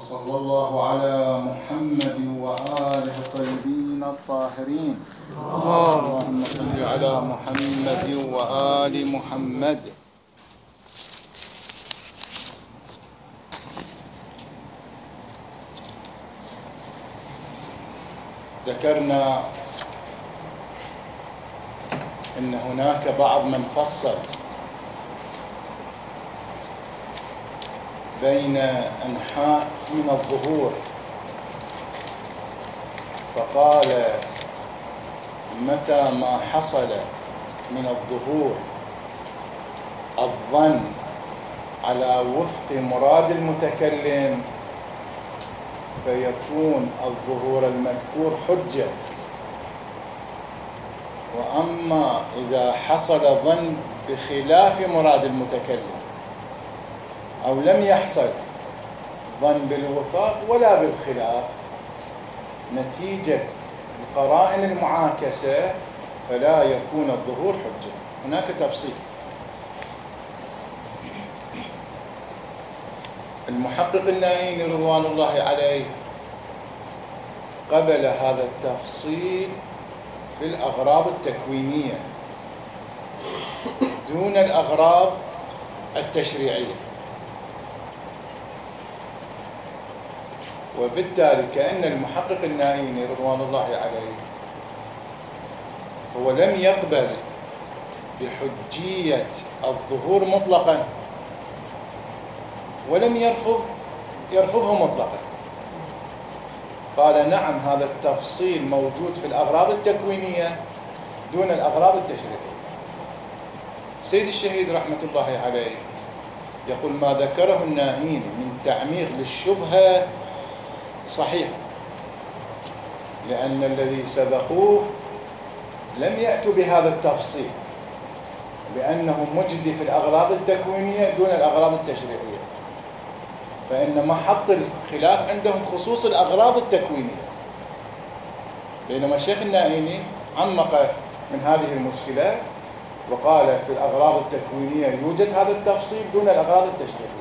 وصلى الله على محمد وآله الطيبين الطاهرين. اللهم صل على محمد وآل محمد. ذكرنا أن هناك بعض من فصل بين أنحاء من الظهور، فقال متى ما حصل من الظهور الظن على وفق مراد المتكلم فيكون الظهور المذكور حجة، وأما إذا حصل ظن بخلاف مراد المتكلم أو لم يحصل ظن بالوفاق ولا بالخلاف نتيجة القرائن المعاكسة فلا يكون الظهور حجة. هناك تفصيل. المحقق النائيني رضوان الله عليه قبل هذا التفصيل في الأغراض التكوينية دون الأغراض التشريعية، وبالتالي كأن المحقق النائيني رضوان الله عليه هو لم يقبل بحجية الظهور مطلقا ولم يرفضه مطلقا. قال نعم هذا التفصيل موجود في الأغراض التكوينية دون الأغراض التشريعية. سيد الشهيد رحمة الله عليه يقول ما ذكره النائيني من تعميق للشبهة صحيح، لأن الذي سبقوه لم يأتوا بهذا التفصيل بأنه مجدي في الأغراض التكوينية دون الأغراض التشريعية، فإن محط الخلاف عندهم خصوص الأغراض التكوينية، بينما الشيخ النائيني عمق من هذه المشكلة وقال في الأغراض التكوينية يوجد هذا التفصيل دون الأغراض التشريعية.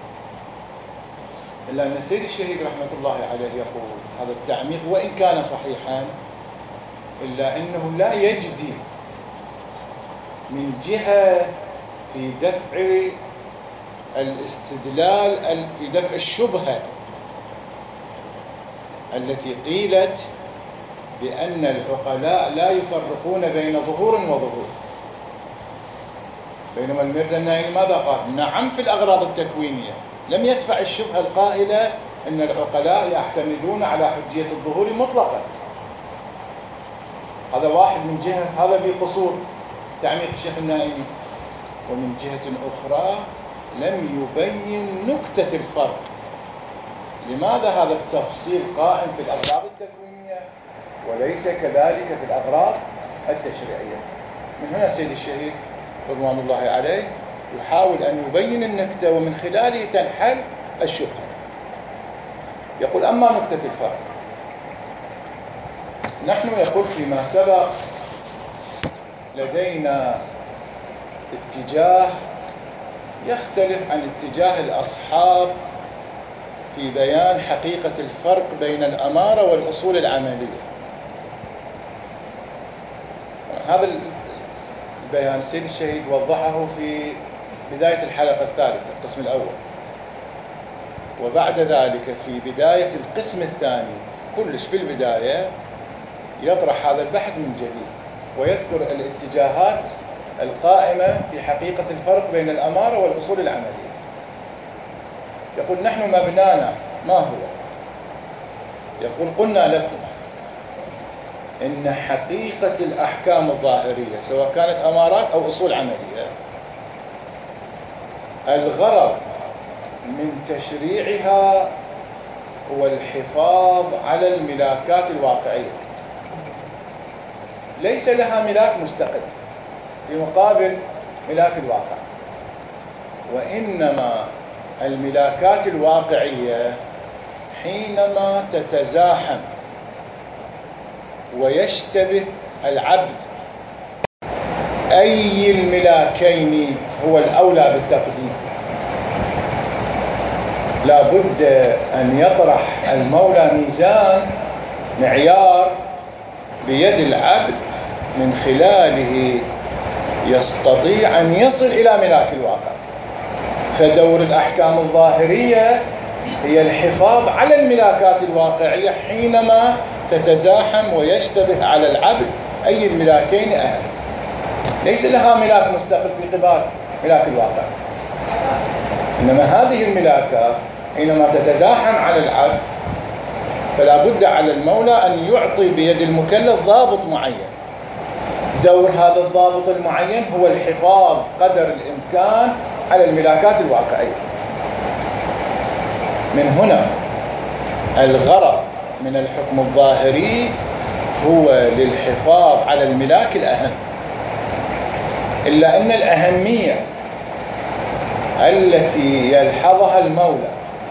إلا أن سيد الشهيد رحمة الله عليه يقول هذا التعميق وإن كان صحيحا إلا أنه لا يجدي من جهة في دفع الاستدلال، في دفع الشبهة التي قيلت بأن العقلاء لا يفرقون بين ظهور وظهور، بينما الميرزا النائيني ماذا قال؟ نعم في الأغراض التكوينية، لم يدفع الشبهة القائلة أن العقلاء يعتمدون على حجية الظهور مطلقا. هذا واحد من جهة، هذا بقصور تعميق الشيخ النائيني، ومن جهة أخرى لم يبين نكتة الفرق. لماذا هذا التفصيل قائم في الأغراض التكوينية وليس كذلك في الأغراض التشريعية؟ من هنا سيد الشهيد رضوان الله عليه يحاول أن يبين النكتة ومن خلاله تنحل الشبهة. يقول أما نكتة الفرق، نحن يقول فيما سبق لدينا اتجاه يختلف عن اتجاه الأصحاب في بيان حقيقة الفرق بين الأمارة والأصول العملية. هذا البيان السيد الشهيد وضحه في بداية الحلقة الثالثة القسم الأول، وبعد ذلك في بداية القسم الثاني كلش في البداية يطرح هذا البحث من جديد ويذكر الاتجاهات القائمة في حقيقة الفرق بين الأمارة والأصول العملية. يقول نحن مبنانا ما هو؟ يقول قلنا لكم إن حقيقة الأحكام الظاهرية سواء كانت أمارات أو أصول عملية الغرض من تشريعها هو الحفاظ على الملاكات الواقعية، ليس لها ملاك مستقل في مقابل ملاك الواقع، وإنما الملاكات الواقعية حينما تتزاحم ويشتبه العبد أي الملاكين هو الأولى بالتقديم، لا بد أن يطرح المولى ميزان معيار بيد العبد من خلاله يستطيع أن يصل إلى ملاك الواقع. فدور الأحكام الظاهرية هي الحفاظ على الملاكات الواقعية حينما تتزاحم ويشتبه على العبد أي الملاكين أهم. ليس لها ملاك مستقل في قبال ملاك الواقع، إنما هذه الملاكات حينما تتزاحم على العبد فلا بد على المولى أن يعطي بيد المكلف ضابط معين. دور هذا الضابط المعين هو الحفاظ قدر الإمكان على الملاكات الواقعية. من هنا الغرض من الحكم الظاهري هو للحفاظ على الملاك الأهم، إلا أن الأهمية التي يلحظها المولى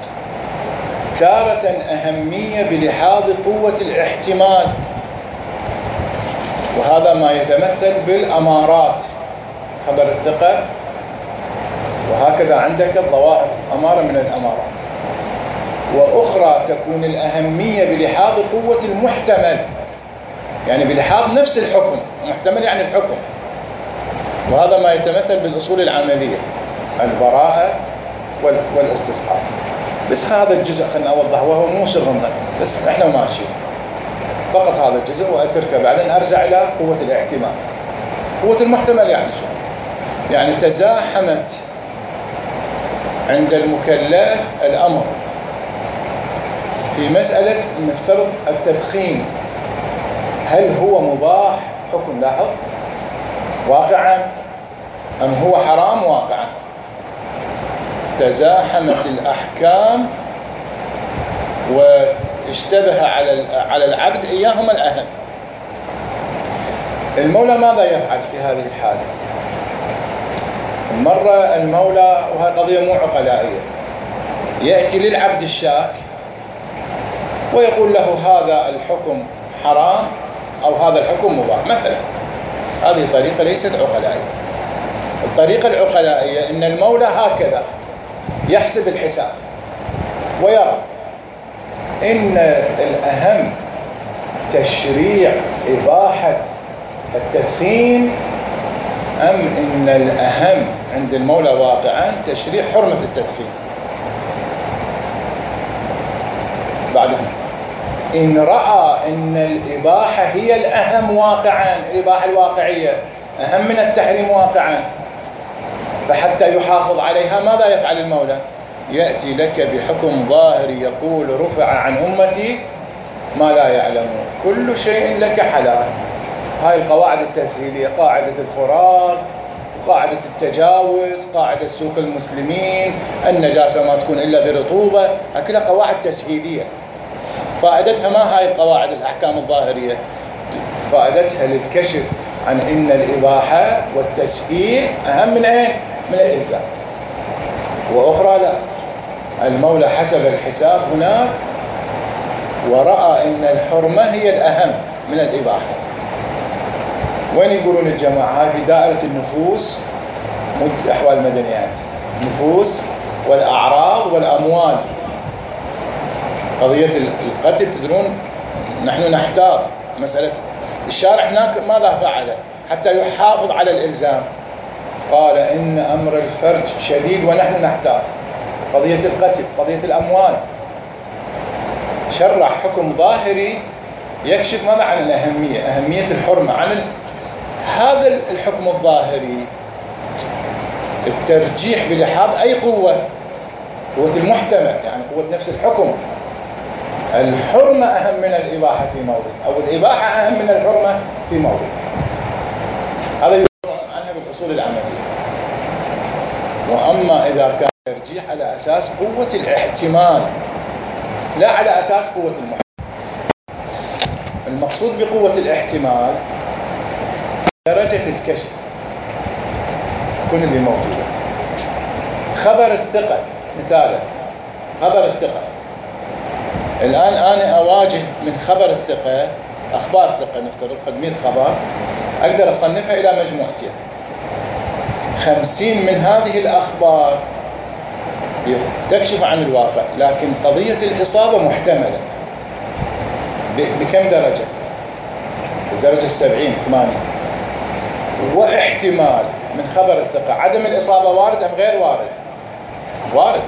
تارة أهمية بلحاظ قوة الاحتمال، وهذا ما يتمثل بالأمارات، خبر الثقة، وهكذا عندك الظواهر أمارة من الأمارات. وأخرى تكون الأهمية بلحاظ قوة المحتمل، يعني بلحاظ نفس الحكم، محتمل يعني الحكم، وهذا ما يتمثل بالأصول العملية، البراءة والاستصحاب. بس هذا الجزء خلنا أوضح، وهو مو شغلنا، بس إحنا ماشيين فقط هذا الجزء وأتركه، بعدين أرجع إلى قوة الاحتمال. قوة المحتمل يعني شو؟ يعني تزاحمت عند المكلف الأمر في مسألة نفترض التدخين، هل هو مباح حكم لاحظ واقعا أم هو حرام واقعا؟ تزاحمت الأحكام واشتبه على العبد إياهما الأهم. المولى ماذا يفعل في هذه الحالة؟ مرة المولى، وهي قضية مو عقلائية، يأتي للعبد الشاك ويقول له هذا الحكم حرام أو هذا الحكم مباح مثلا. هذه طريقة ليست عقلائية. الطريقة العقلائية إن المولى هكذا يحسب الحساب ويرى إن الأهم تشريع إباحة التدخين أم إن الأهم عند المولى واقعا تشريع حرمة التدخين. بعدها إن رأى إن الإباحة هي الأهم واقعا، الإباحة الواقعية أهم من التحريم واقعا، فحتى يحافظ عليها ماذا يفعل المولى؟ يأتي لك بحكم ظاهري يقول رفع عن أمتي ما لا يعلمون، كل شيء لك حلال. هاي القواعد التسهيلية، قاعدة الفراغ، قاعدة التجاوز، قاعدة سوق المسلمين، النجاسة ما تكون إلا برطوبة، كلها قواعد تسهيلية. فائدتها ما هاي القواعد الأحكام الظاهرية؟ فائدتها للكشف عن إن الإباحة والتسهيل أهم من أين؟ من الإلزام. وأخرى لا، المولى حسب الحساب هناك ورأى إن الحرمة هي الأهم من الإباحة. وين يقولون الجماعة؟ هاي في دائرة النفوس، مو أحوال المدنيات، نفوس والأعراض والأموال. قضية القتل تدرون نحن نحتاط مسألة الشارع هناك ماذا فعل حتى يحافظ على الإلزام؟ قال إن أمر الفرج شديد ونحن نحتاط. قضية القتل، قضية الأموال، شرع حكم ظاهري يكشف ماذا عن الأهمية، أهمية الحرمة عن هذا الحكم الظاهري. الترجيح بلحاظ أي قوة المحتمل، يعني قوة نفس الحكم. الحرمة أهم من الإباحة في مورد، أو الإباحة أهم من الحرمة في مورد. هذا يقول عنها بالأصول العملية. وأما إذا كان ترجيح على أساس قوة الاحتمال لا على أساس قوة المحتمل، المقصود بقوة الاحتمال درجة الكشف تكون اللي موجودة. خبر الثقة مثالا، خبر الثقة الآن أنا أواجه من خبر الثقة أخبار ثقة، نفترض 100 خبر، أقدر أصنفها إلى مجموعتين. 50 من هذه الأخبار تكشف عن الواقع، لكن قضية الإصابة محتملة. بكم درجة؟ بالدرجة 70 80. واحتمال من خبر الثقة عدم الإصابة وارد أم غير وارد؟ وارد،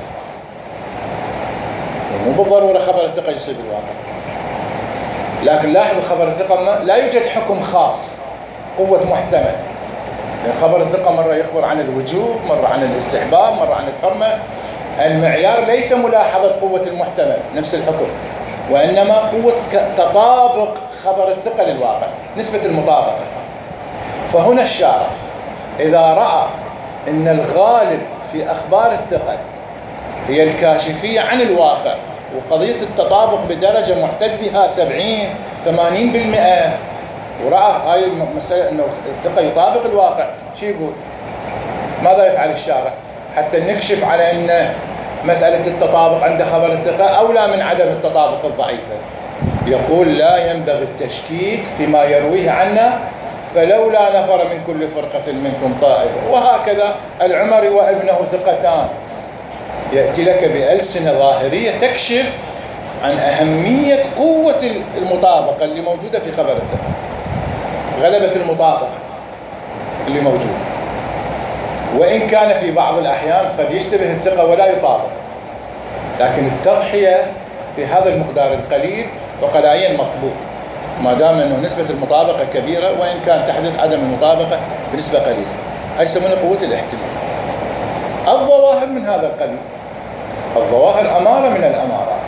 مو بالضرورة خبر الثقة يصيب الواقع. لكن لاحظوا خبر الثقة لا يوجد حكم خاص، قوة محتمل. يعني خبر الثقة مرة يخبر عن الوجوب، مرة عن الاستحباب، مرة عن الحرمة. المعيار ليس ملاحظة قوة المحتمل نفس الحكم، وإنما قوة تطابق خبر الثقة للواقع، نسبة المطابقة. فهنا الشارع إذا رأى أن الغالب في أخبار الثقة هي الكاشفية عن الواقع، وقضية التطابق بدرجة معتد بها 70-80%، ورأى هاي المسألة أنه الثقة يطابق الواقع، شو يقول؟ ماذا يفعل الشارع؟ حتى نكشف على أن مسألة التطابق عند خبر الثقة أولى من عدم التطابق الضعيفة. يقول لا ينبغي التشكيك فيما يرويه عنا، فلولا نفر من كل فرقة منكم طائفة. وهكذا العمري وابنه ثقتان، يأتي لك بألسنة ظاهرية تكشف عن أهمية قوة المطابقة اللي موجودة في خبر الثقة، غلبة المطابقة اللي موجودة. وإن كان في بعض الأحيان قد يشتبه الثقة ولا يطابق، لكن التضحية في هذا المقدار القليل وقلائل مطلوب، ما دام أنه نسبة المطابقة كبيرة، وإن كان تحدث عدم المطابقة بنسبة قليلة. هاي يسمونه قوة الاحتمال. الظواهر من هذا القبيل، الظواهر أمارة من الأمارات.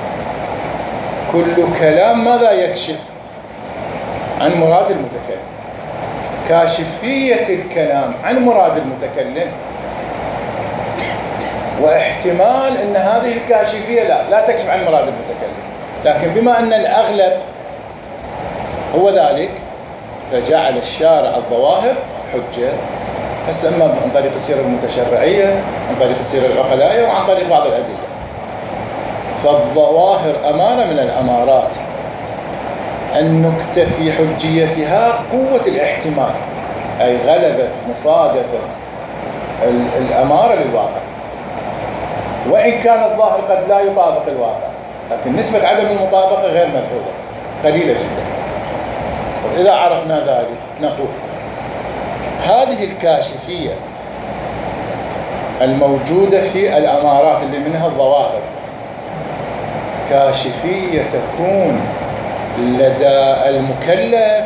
كل كلام ماذا يكشف؟ عن مراد المتكلم. كاشفية الكلام عن مراد المتكلم، واحتمال أن هذه الكاشفية لا تكشف عن مراد المتكلم، لكن بما أن الأغلب هو ذلك فجعل الشارع الظواهر حجة، هسه إما عن طريق السيرة المتشرعية، عن طريق السيرة العقلائية، وعن طريق بعض الأدلة. فالظواهر أمارة من الأمارات. النكتة في حجيتها قوة الاحتمال، أي غلبة مصادفة الأمارة للواقع، وإن كان الظاهر قد لا يطابق الواقع، لكن نسبة عدم المطابقة غير ملحوظة، قليلة جدا. وإذا عرفنا ذلك نقول هذه الكاشفية الموجودة في الأمارات اللي منها الظواهر، كاشفية تكون لدى المكلف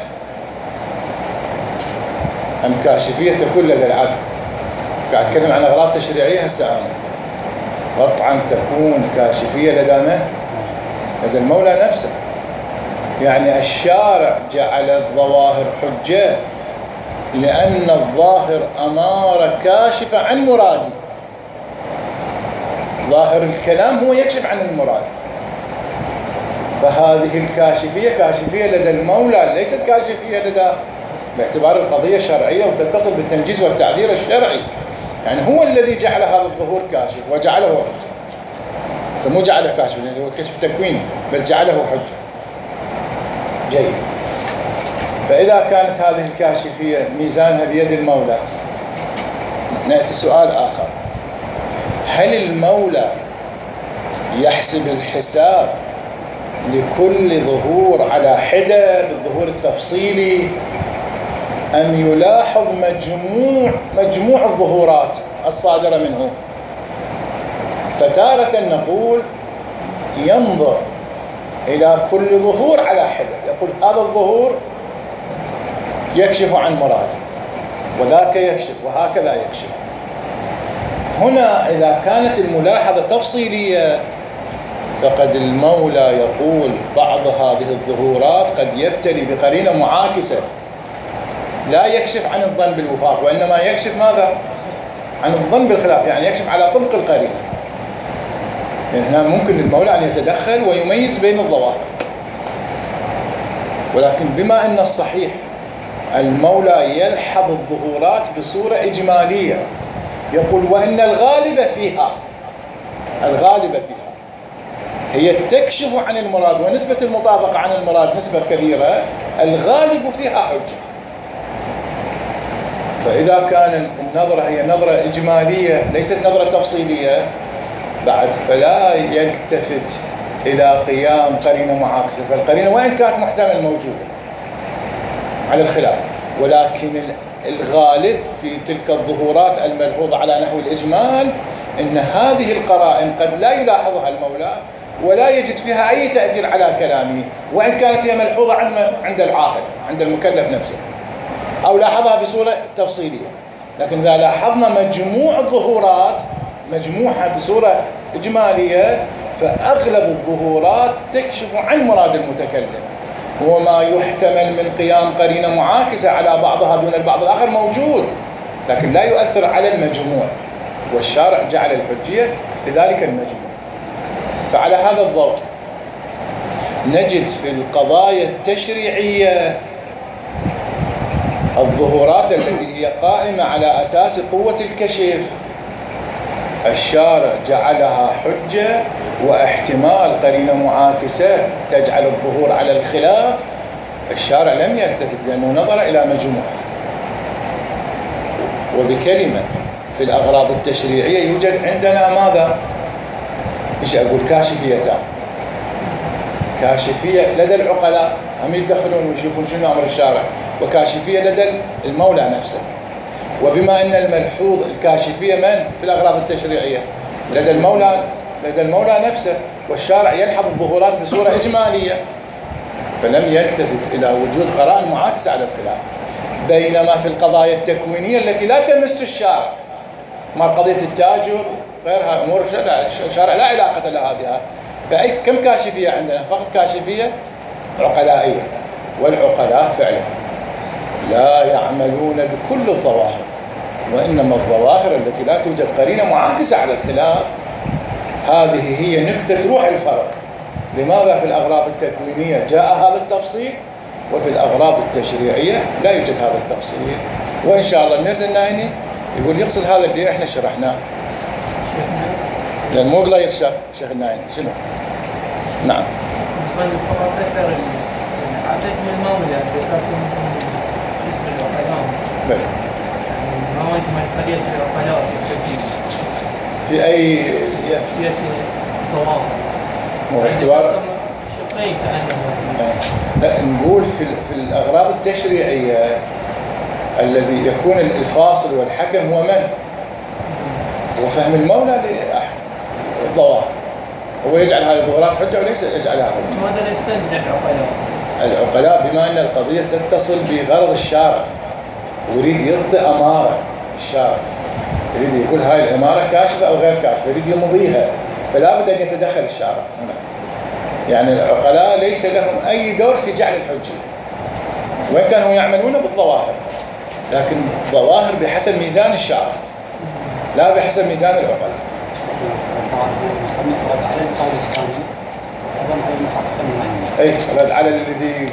أم كاشفية تكون لدى العبد؟ قاعد أتكلم عن أغراض تشريعية هسه أنا. قطعا تكون كاشفية لدى من؟ لدى المولى نفسه. يعني الشارع جعل الظواهر حجة لأن الظاهر أمارة كاشفة عن مرادي. ظاهر الكلام هو يكشف عن المراد، فهذه الكاشفية كاشفية لدى المولى، ليست كاشفية لدى، باعتبار القضية شرعية وتتصل بالتنجيز والتعذير الشرعي. يعني هو الذي جعل هذا الظهور كاشف وجعله حجة. مو جعله كاشف لأنه هو كشف تكويني، بس جعله حجة. جيد. فإذا كانت هذه الكاشفية ميزانها بيد المولى، نأتي سؤال آخر: هل المولى يحسب الحساب لكل ظهور على حدة بالظهور التفصيلي، أم يلاحظ مجموع الظهورات الصادرة منه؟ فتارة نقول ينظر إلى كل ظهور على حدة، يقول هذا الظهور يكشف عن مراده، وذاك يكشف، وهكذا يكشف. هنا إذا كانت الملاحظة تفصيلية، فقد المولى يقول بعض هذه الظهورات قد يبتلي بقرينة معاكسة لا يكشف عن الظن بالوفاق، وإنما يكشف ماذا؟ عن الظن بالخلاف، يعني يكشف على طبق القرينة. يعني هنا ممكن للمولى أن يتدخل ويميز بين الظواهر، ولكن بما أن الصحيح المولى يلحظ الظهورات بصورة إجمالية، يقول وإن الغالب فيها هي تكشف عن المراد، ونسبة المطابقة عن المراد نسبة كبيرة، الغالب فيها حجة. فإذا كان النظرة هي نظرة إجمالية ليست نظرة تفصيلية، بعد فلا يلتفت إلى قيام قرينة معاكسة، فالقرينة وإن كانت محتمل موجودة على الخلاف، ولكن الغالب في تلك الظهورات الملحوظة على نحو الإجمال إن هذه القرائن قد لا يلاحظها المولى ولا يجد فيها أي تأثير على كلامه، وإن كانت هي ملحوظة عند العاقل، عند المكلف نفسه، أو لاحظها بصورة تفصيلية. لكن إذا لاحظنا مجموع الظهورات مجموعها بصورة إجمالية، فأغلب الظهورات تكشف عن مراد المتكلم، وما يحتمل من قيام قرينة معاكسة على بعضها دون البعض الآخر موجود، لكن لا يؤثر على المجموع، والشارع جعل الحجية لذلك المجموع. فعلى هذا الضوء نجد في القضايا التشريعية الظهورات التي هي قائمة على أساس قوة الكشف الشارع جعلها حجة، واحتمال قرينة معاكسة تجعل الظهور على الخلاف الشارع لم يلتفت، لأنه نظر إلى مجموعة. وبكلمة في الأغراض التشريعية يوجد عندنا ماذا؟ إيش أقول؟ كاشفيتان. كاشفية لدى العقلاء هم يدخلون ويشوفون شنو أمر الشارع، وكاشفية لدى المولى نفسه. وبما أن الملحوظ الكاشفية من في الأغراض التشريعية لدى المولى نفسه، والشارع يلحظ الظهورات بصورة إجمالية، فلم يلتفت إلى وجود قرائن معاكسة على الخلاف. بينما في القضايا التكوينية التي لا تمس الشارع، ما قضية التاجر غيرها أمور الشارع لا علاقة لها بها، فأي كم كاشفية عندنا؟ فقط كاشفية عقلائية، والعقلاء فعلا لا يعملون بكل الظواهر، وإنما الظواهر التي لا توجد قرينة معاكسة على الخلاف. هذه هي نكتة روح الفرق. لماذا في الأغراض التكوينية جاء هذا التفصيل وفي الأغراض التشريعية لا يوجد هذا التفصيل؟ وإن شاء الله الميرزا النايني يقول يقصد هذا اللي احنا شرحناه، لأن مو غير شيخ النايني شنو؟ نعم. فقط ذكر عدد من المولى ذكرتم اسم العقلاء. بلى. ما هو أنتم الخلية العقلاء في أي في الضوابط واحتوار شقين كأنه. لا، نقول في الأغراض التشريعية الذي يكون الفاصل والحكم هو من؟ هو فهم المولى للظواهر، هو يجعل هذه الظهورات حجة وليس يجعلها حجة. ماذا لا يستنتج العقلاء؟ العقلاء بما أن القضية تتصل بغرض الشارع ويريد يعطي أمارة، الشارع يريد يقول هاي الأمارة كاشفة أو غير كاشفة، يريد يمضيها، فلا بد أن يتدخل الشارع هنا. يعني العقلاء ليس لهم أي دور في جعل الحجة، وإن كانوا يعملون بالظواهر، لكن الظواهر بحسب ميزان الشارع لا بحسب ميزان العقلاء. أي رد على الذي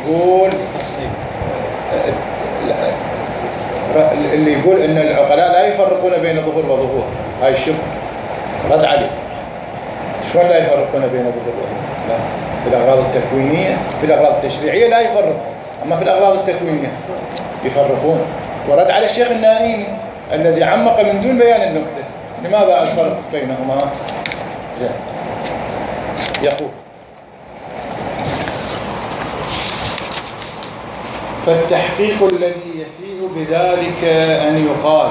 يقول أن العقلاء لا يفرقون بين ظهور وظهور، هاي الشبهة رد عليه. شلون لا يفرقون بين ظهور وظهور؟ لا، في الأغراض التكوينية في الأغراض التشريعية لا يفرقون، أما في الأغراض التكوينية يفرقون. ورد على الشيخ النائيني الذي عمق من دون بيان النكتة لماذا الفرق بينهما. زين، يقول فالتحقيق الذي يفيه بذلك أن يقال.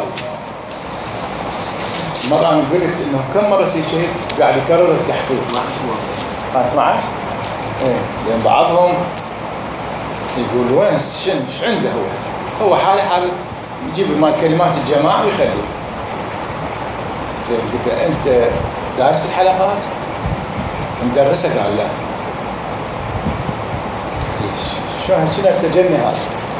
مرة أنا قلت إنه كم مرة سي شهيد قاعد يكرر التحقيق 12 إيه، لأن بعضهم يقول وين إيش عنده هو حال يجيب مال كلمات الجماعة ويخليه. زين، قلت له أنت دارس الحلقات؟ مدرسة؟ قال لا. قلت شنو التجني هذا؟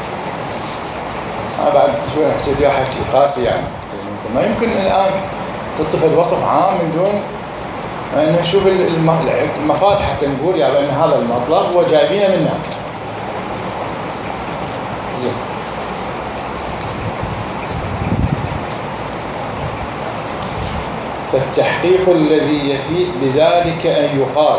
بعد شوي حكيت يا حكي قاسي، يعني انت ما يمكن الان تتخذ وصف عام من دون ان نشوف المفاد حتى نقول يعني ان هذا المطلب هو جايبينه من هناك. زين، فالتحقيق الذي يفيء بذلك ان يقال.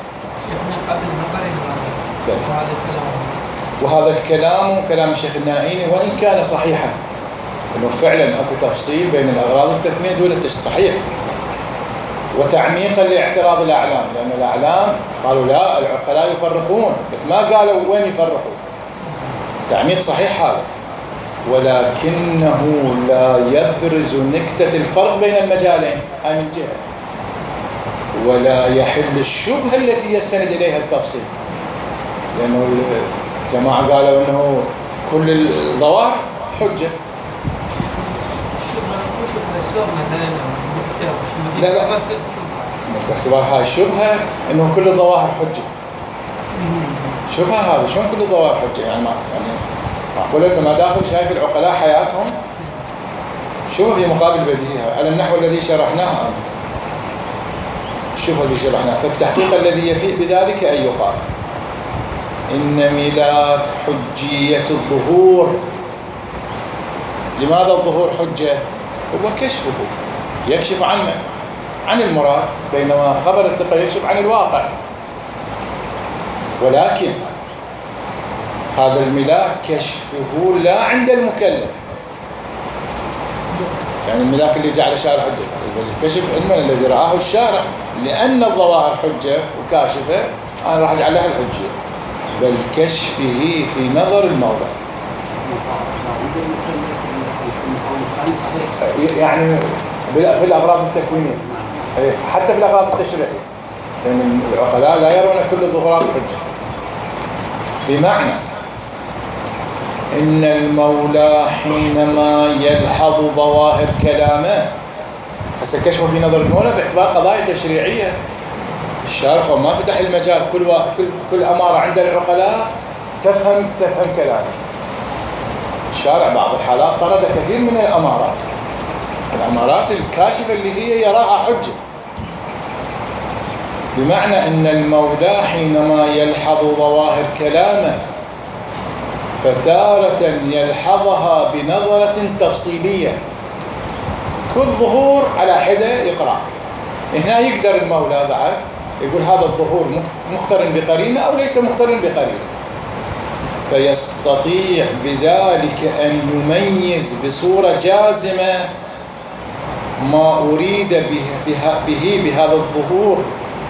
وهذا الكلام كلام الشيخ النائيني وإن كان صحيحا، أنه فعلا أكو تفصيل بين الأغراض التكوينية دون التشريع صحيح، وتعميقا لاعتراض الأعلام، لأن الأعلام قالوا لا العقلاء يفرقون، بس ما قالوا وين يفرقوا. تعميق صحيح هذا، ولكنه لا يبرز نكتة الفرق بين المجالين، هاي من جهة، ولا يحل الشبهة التي يستند إليها التفصيل، لأنه الجماعة قالوا أنه كل الظواهر حجة. لا لا، باعتبار هاي الشبهة أنه كل الظواهر حجة. شبهة هذا شلون كل الظواهر حجة؟ يعني معقول أنت ما داخل شايف العقلاء حياتهم شبهة في مقابل بديهة على النحو الذي شرحناه. الشبهة اللي شرحناه، فالتحقيق الذي يفيء بذلك أن يقال إن ملاك حجية الظهور. لماذا الظهور حجة؟ هو كشفه، يكشف عن من؟ عن المراد، بينما خبر الثقة يكشف عن الواقع. ولكن هذا الملاك كشفه لا عند المكلف، يعني الملاك اللي جعل الشارع حجة، الكشف علما الذي رآه الشارع، لأن الظواهر حجة وكاشفة أنا راح أجعل لها الحجية، بل كشفه في نظر المولى. يعني في الأغراض التكوينية، حتى في الأغراض التشريعية، لأن العقلاء لا يرون كل الظهورات حجة. بمعنى إن المولى حينما يلحظ ظواهر كلامه، فسكشفه في نظر المولى باعتبار قضايا تشريعية. الشارع ما فتح المجال، كل أمارة عند العقلاء تفهم كلامه. الشارع بعض الحالات طرد كثير من الأمارات الكاشفة اللي هي يراها حجة. بمعنى أن المولى حينما يلحظ ظواهر كلامه فتارة يلحظها بنظرة تفصيلية، كل ظهور على حدة يقرأ. هنا يقدر المولى بعد يقول هذا الظهور مقترن بقرينة أو ليس مقترن بقرينة، فيستطيع بذلك أن يميز بصورة جازمة ما أريد بهذا الظهور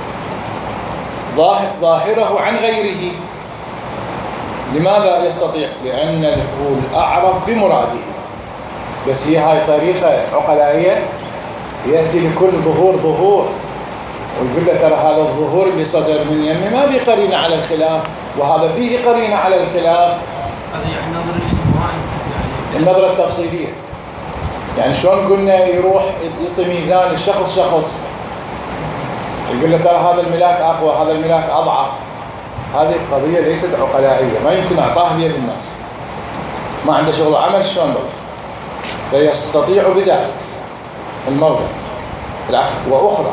ظاهره عن غيره. لماذا يستطيع؟ لأنه الأعرف بمراده. بس هي هاي طريقة عقلائية، يأتي لكل ظهور ويقول له ترى هذا الظهور اللي صدر من يمي ما في قرينة على الخلاف، وهذا فيه قرينة على الخلاف. هذا يعني نظر الإجماعي، يعني النظرة التفصيلية. يعني شلون كنا يروح يعطي ميزان الشخص يقول له ترى هذا الملاك أقوى، هذا الملاك أضعف. هذه القضية ليست عقلائية، ما يمكن أعطاها بيد الناس، ما عنده شغل عمل شلون بقى. فيستطيع بذلك المولى العفو. وأخرى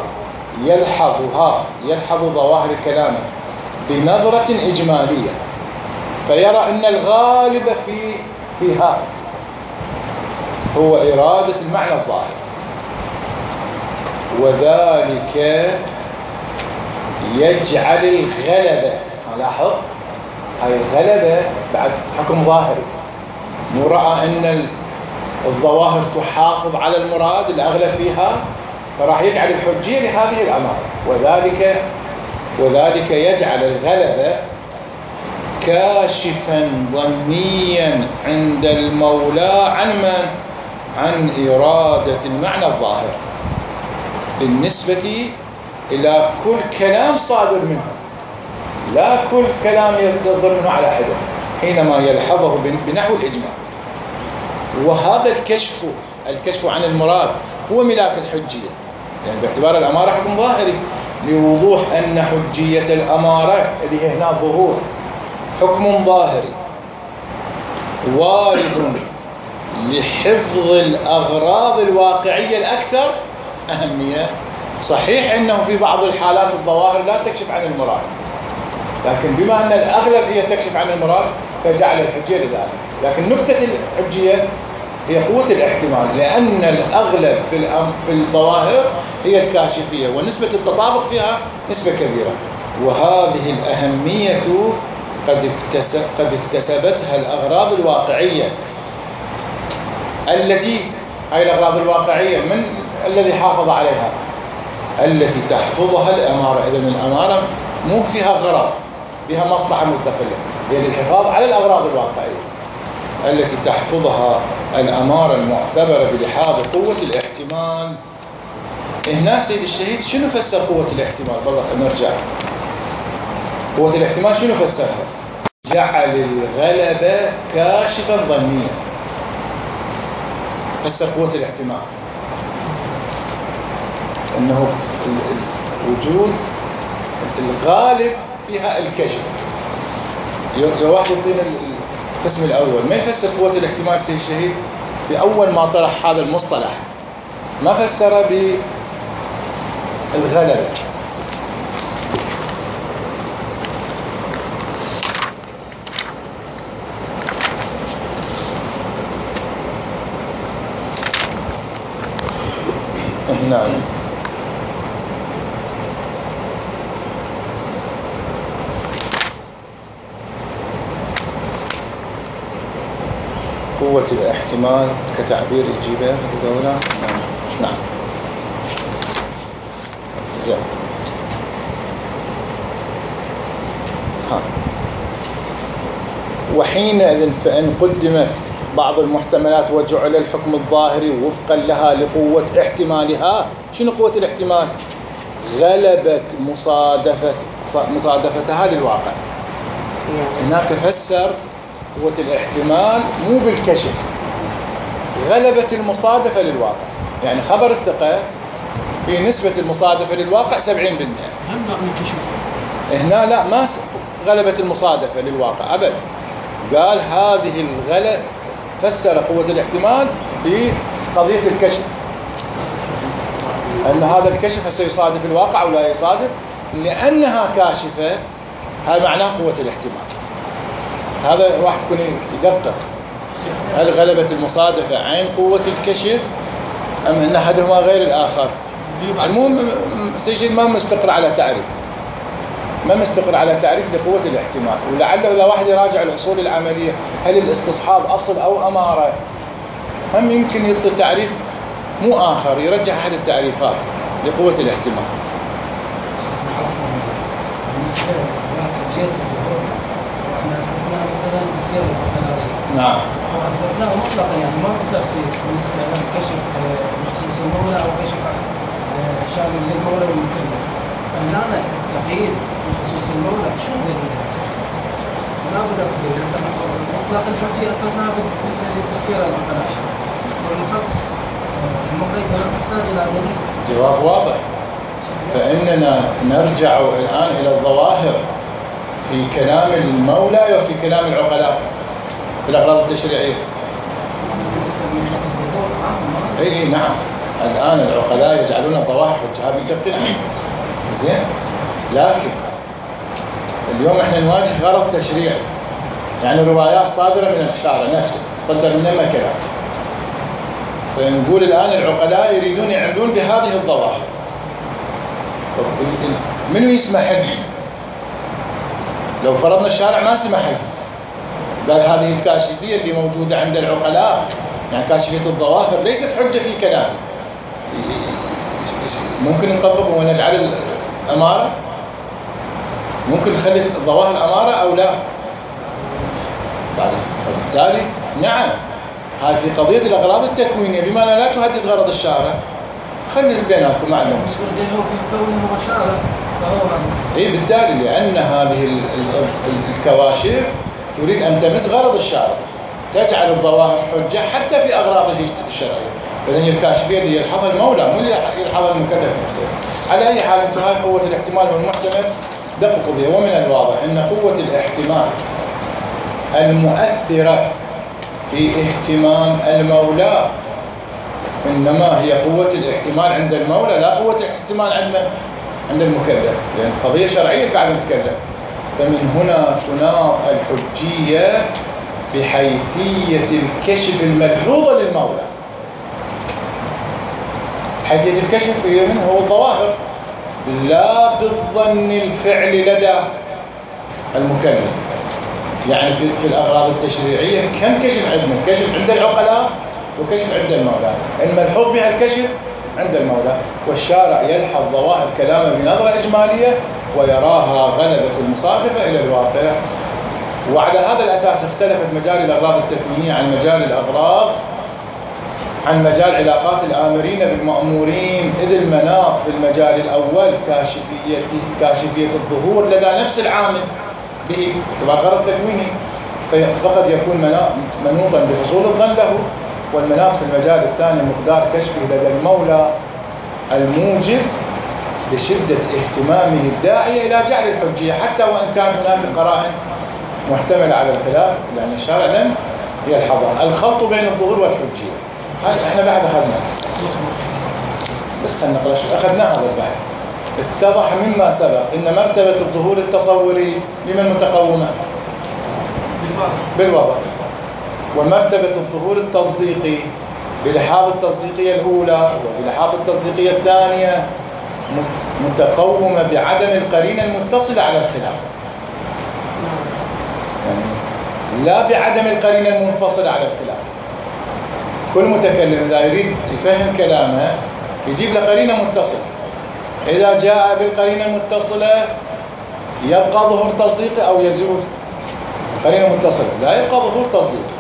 يلحظ ظواهر كلامه بنظرة إجمالية، فيرى أن الغالب فيها هو إرادة المعنى الظاهر، وذلك يجعل الغلبة. لاحظ هاي الغلبة بعد حكم ظاهري، مو رأى أن الظواهر تحافظ على المراد الأغلب فيها، فراح يجعل الحجية لهذه الأمارة، وذلك يجعل الغلبة كاشفا ظنيا عند المولى عن إرادة المعنى الظاهر بالنسبة إلى كل كلام صادر منه، لا كل كلام يصدر منه على حدة، حينما يلحظه بنحو الإجماع. وهذا الكشف عن المراد هو ملاك الحجية، يعني باعتبار الأمارة حكم ظاهري، لوضوح أن حجية الأمارة اللي هي هنا ظهور حكم ظاهري وارد لحفظ الأغراض الواقعية الأكثر أهمية. صحيح أنه في بعض الحالات الظواهر لا تكشف عن المراد، لكن بما أن الأغلب هي تكشف عن المراد فجعل الحجية لذلك. لكن نكتة الحجية هي قوة الاحتمال، لأن الأغلب في الظواهر هي الكاشفية، ونسبة التطابق فيها نسبة كبيرة. وهذه الأهمية قد اكتسبتها الأغراض الواقعية، التي هاي الأغراض الواقعية من الذي حافظ عليها؟ التي تحفظها الأمارة. إذن الأمارة مو فيها غرض، بها مصلحة مستقلة، هي للحفاظ على الأغراض الواقعية التي تحفظها الأمارة المعتبرة بلحاظ قوة الاحتمال. هنا سيد الشهيد شنو فسر قوة الاحتمال؟ والله نرجع. قوة الاحتمال شنو فسرها؟ جعل الغلبة كاشفا ظنيا. فسر قوة الاحتمال أنه وجود الغالب بها الكشف. واحد يعطينا القسم الأول ما يفسر قوة الاحتمال سيد الشهيد في أول ما طرح هذا المصطلح، ما فسره بالغلبة. هنا قوة الاحتمال كتعبير الجبال دولة. نعم زين. وحينئذ فإن قدمت بعض المحتملات وجعل الحكم الظاهري وفقا لها لقوة احتمالها. شنو قوة الاحتمال؟ غلبت مصادفتها للواقع. هناك فسر قوة الاحتمال مو بالكشف، غلبت المصادفة للواقع. يعني خبر الثقة بنسبة المصادفة للواقع 70%. هنا لا، ما غلبت المصادفة للواقع أبدا. قال هذه الغلبة، فسر قوة الاحتمال بقضية الكشف، أن هذا الكشف سيصادف الواقع أو لا يصادف، لأنها كاشفة. هذا معناه قوة الاحتمال. هذا واحد يكون يدقق، هل غلبة المصادفة عين قوة الكشف أم أن أحدهما غير الآخر؟ المهم سجل ما مستقر على تعريف، ما مستقر على تعريف لقوة الاحتمال. ولعله إذا واحد يراجع الأصول العملية، هل الاستصحاب أصل أو أمارة، هم يمكن يعطي تعريف مو آخر، يرجح أحد التعريفات لقوة الاحتمال. نعم. وأثبتناه مطلقا، يعني ما في تخصيص بالنسبة للكشف بخصوص المولى أو كشف شامل للمولى والمكلف. فهنا التقييد بخصوص المولى شنو دليل؟ لا بد من مطلق الحجية أثبتناه بالسيرة العقلاء، والمخصص المقيد لا تحتاج إلى دليل. جواب واضح. فإننا نرجع الآن إلى الظواهر في كلام المولى وفي كلام العقلاء بالأغراض التشريعية. اي نعم. الآن العقلاء يجعلون الظواهر حجة، هذا متفقين عليه. زين. لكن اليوم احنا نواجه غرض تشريعي، يعني روايات صادرة من الشارع نفسه، صدر منها كلام. فنقول الآن العقلاء يريدون يعملون بهذه الظواهر. منو يسمح لهم؟ لو فرضنا الشارع ما سمح لهم، قال هذه الكاشفية اللي موجودة عند العقلاء، يعني كاشفية الظواهر ليست حجة في كلامي، ممكن نطبقه ونجعل الأمارة، ممكن نخلي الظواهر أمارة أو لا. وبالتالي نعم، هاي في قضية الأغراض التكوينية بما لا تهدد غرض الشارع، خلي بيناتكم ما عندنا مشكلة. اي بالتالي لأن هذه الكواشف تريد أن تمس غرض الشارع، تجعل الظواهر حجة حتى في أغراضه الشرعية. إذن الكاشفية اللي يلحظها المولى مو اللي يلحظها المكلف نفسه. على أي حال انتم هاي قوة الاحتمال والمحتمل دققوا بها. ومن الواضح أن قوة الاحتمال المؤثرة في اهتمام المولى إنما هي قوة الاحتمال عند المولى، لا قوة الاحتمال عند المكلف، لأن قضية شرعية قاعد نتكلم. فمن هنا تناط الحجية بحيثية الكشف الملحوظة للمولى. حيثية الكشف هي منه هو الظواهر، لا بالظن الفعل لدى المكلف. يعني في الأغراض التشريعية كم كشف عندنا؟ كشف عند العقلاء وكشف عند المولى. الملحوظ بها الكشف عند المولى، والشارع يلحظ ظواهر كلامه بنظرة إجمالية ويراها غلبة المصادفة إلى الواقع. وعلى هذا الأساس اختلفت مجال الأغراض التكوينية عن مجال علاقات الآمرين بالمأمورين، إذ المناط في المجال الأول كاشفية الظهور لدى نفس العامل به باعتبار غرض تكويني، فقد يكون منوطا بحصول الظن له، والمناط في المجال الثاني مقدار كشفه لدى المولى الموجب لشدة اهتمامه الداعية إلى جعل الحجية، حتى وإن كان هناك قرائن محتملة على الخلاف لأن الشارع لم يلحظها. الخلط بين الظهور والحجية، هاي احنا بحث أخذناه، بس خلينا نقرأ شو أخذنا هذا البحث. اتضح مما سبق أن مرتبة الظهور التصوري لمن متقومة بالوضع، ومرتبة الظهور التصديقي بلحاظ التصديقية الأولى وبلحاظ التصديقية الثانية متقومة بعدم القرينة المتصلة على الخلاف، يعني لا بعدم القرينة المنفصلة على الخلاف. كل متكلم إذا يريد يفهم كلامه يجيب له قرينة متصلة، إذا جاء بالقرينة المتصلة يبقى ظهور تصديقي أو يزول. قرينة متصلة لا يبقى ظهور تصديقي.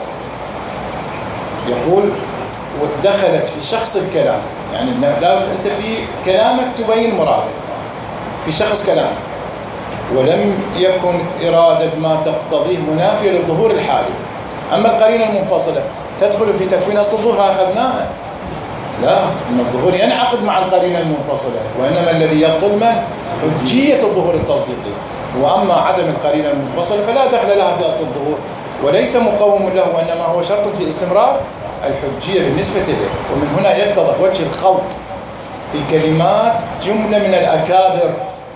يقول ودخلت في شخص الكلام، يعني لا أنت في كلامك تبين مرادك في شخص كلامك، ولم يكن إرادة ما تقتضيه منافية للظهور الحالي. أما القرينة المنفصلة تدخل في تكوين أصل الظهور أخذناها، لا، إن الظهور ينعقد مع القرينة المنفصلة، وإنما الذي يبطل من حجية الظهور التصديقي. وأما عدم القرينة المنفصلة فلا دخل لها في أصل الظهور وليس مقوم له، وإنما هو شرط في استمرار الحجية بالنسبة إليه. ومن هنا يتضح وجه الخلط في كلمات جملة من الأكابر.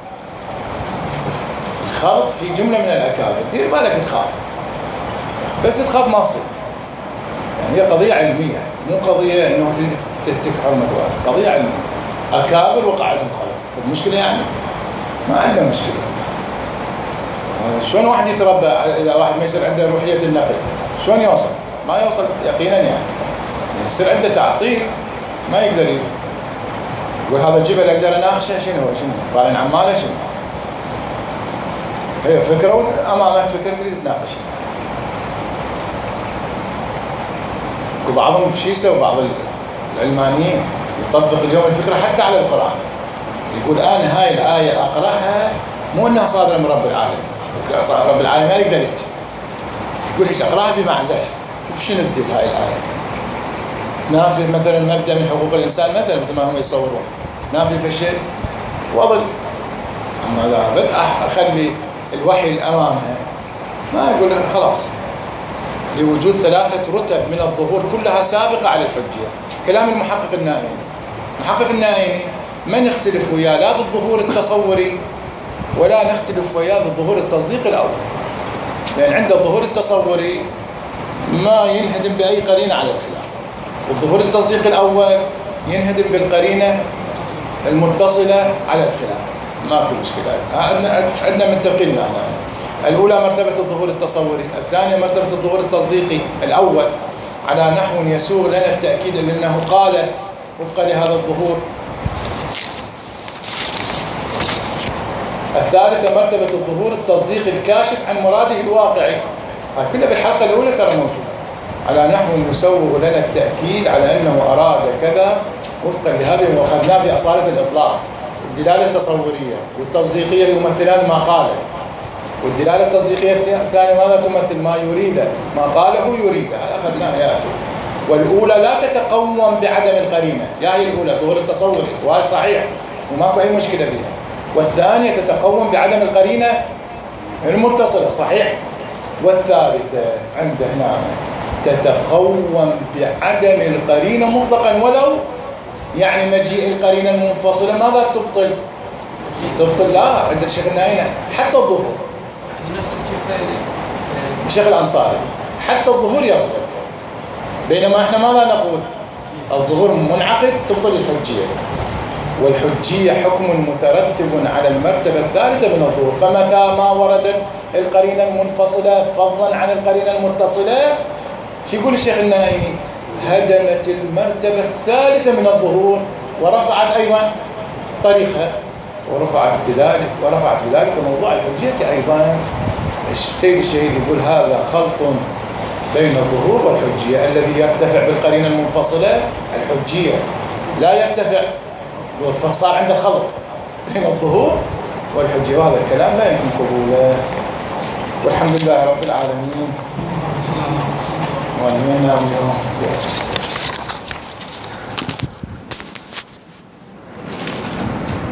الخلط في جملة من الأكابر، دير بالك تخاف، بس تخاف ما تصير. يعني هي قضية علمية، مو قضية إنه تريد تهتك حرمة واحد، قضية علمية. أكابر وقعتهم خلط، المشكلة يعني ما عندنا مشكلة. شلون واحد يتربى إذا واحد ما يصير عنده روحية النقد؟ شلون يوصل؟ ما يوصل يقينا، يعني يصير عنده تعطيل، ما يقدر يقول هذا الجبل أقدر أناقشه. شنو طالعين عماله؟ شنو هي فكرة أمامك، فكرة تريد تناقشها. وبعضهم شو يسوي؟ بعض العلمانيين يطبق اليوم الفكرة حتى على القرآن، يقول أنا هاي الآية أقرأها مو أنها صادرة من رب العالمين، رب العالمين ما يقدر يحكي، يقول ايش أقرأها بمعزل. شنو تدل هاي الآية؟ نافي مثلا مبدأ من حقوق الإنسان مثل ما هم يصورون، نافي في الشيء وأظل. أما إذا بدأ أخلي الوحي أمامها ما أقول خلاص، لوجود 3 رتب من الظهور كلها سابقة على الحجية. كلام المحقق النائيني، المحقق النائيني ما نختلف وياه لا بالظهور التصوري ولا نختلف وياه بالظهور التصديقي الأول، لأن عند الظهور التصوري ما ينهدم بأي قرينة على الخلاف، والظهور التصديقي الأول ينهدم بالقرينة المتصلة على الخلاف. ماكو مشكلة، عندنا متفقين هنا. الأولى مرتبة الظهور التصوري، الثانية مرتبة الظهور التصديقي الأول على نحو يسوغ لنا التأكيد لأنه قال وفقا لهذا الظهور. الثالثة مرتبة الظهور التصديقي الكاشف عن مراده الواقعي. هاي كلها بالحلقة الأولى ترى موجودة، على نحو يسوغ لنا التأكيد على أنه أراد كذا وفقا لهذه، وأخذناه بأصالة الإطلاق. الدلالة التصورية والتصديقية يمثلان ما قاله، والدلالة التصديقية الثانية ماذا تمثل؟ ما يريده، ما قاله يريده. أخذناه يا أخي. والأولى لا تتقوم بعدم القرينة، يا هي الأولى الظهور التصوري وهذا صحيح وماكو أي مشكلة بها. والثانية تتقوم بعدم القرينة المتصلة، صحيح. والثالثة عند هنا تتقوم بعدم القرينة مطلقا، ولو يعني مجيء القرينة المنفصلة ماذا تبطل؟ تبطل لا عند الشيخ النائيني حتى الظهور، الشيخ الأنصاري حتى الظهور يبطل، بينما احنا ماذا نقول؟ الظهور منعقد تبطل الحجية، والحجية حكم مترتب على المرتبة الثالثة من الظهور. فمتى ما وردت القرينة المنفصلة فضلا عن القرينة المتصلة، شو يقول الشيخ النائيني؟ هدمت المرتبة الثالثة من الظهور ورفعت أيضا طريقها ورفعت بذلك موضوع الحجية أيضا. السيد الشهيد يقول هذا خلط بين الظهور والحجية، الذي يرتفع بالقرينة المنفصلة الحجية لا يرتفع، فصار عنده خلط بين الظهور والحجية، وهذا الكلام لا يمكن قبوله. والحمد لله رب العالمين. وأننا اليوم